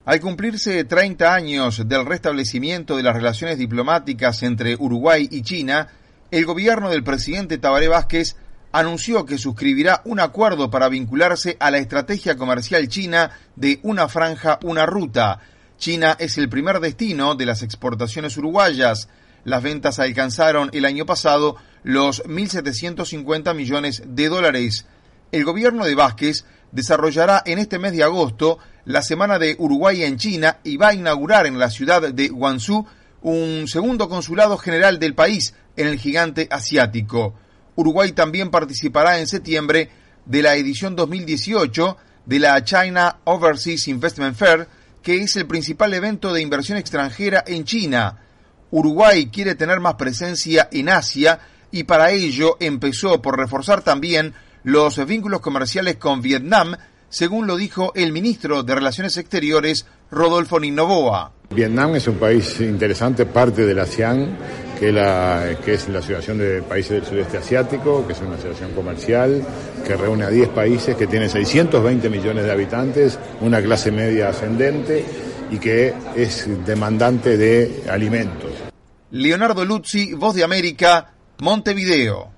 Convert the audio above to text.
Al cumplirse 30 años del restablecimiento de las relaciones diplomáticas entre Uruguay y China, el gobierno del presidente Tabaré Vázquez anunció que suscribirá un acuerdo para vincularse a la estrategia comercial china de una franja, una ruta. China es el primer destino de las exportaciones uruguayas. Las ventas alcanzaron el año pasado los 1.750 millones de dólares. El gobierno de Vázquez desarrollará en este mes de agosto la Semana de Uruguay en China y va a inaugurar en la ciudad de Guangzhou un segundo consulado general del país en el gigante asiático. Uruguay también participará en septiembre de la edición 2018 de la China Overseas Investment Fair, que es el principal evento de inversión extranjera en China. Uruguay quiere tener más presencia en Asia y para ello empezó por reforzar también los vínculos comerciales con Vietnam, según lo dijo el ministro de Relaciones Exteriores, Rodolfo Noboa. Vietnam es un país interesante, parte de la ASEAN, que es la Asociación de Países del Sudeste Asiático, que es una asociación comercial que reúne a 10 países, que tiene 620 millones de habitantes, una clase media ascendente y que es demandante de alimentos. Leonardo Luzzi, Voz de América, Montevideo.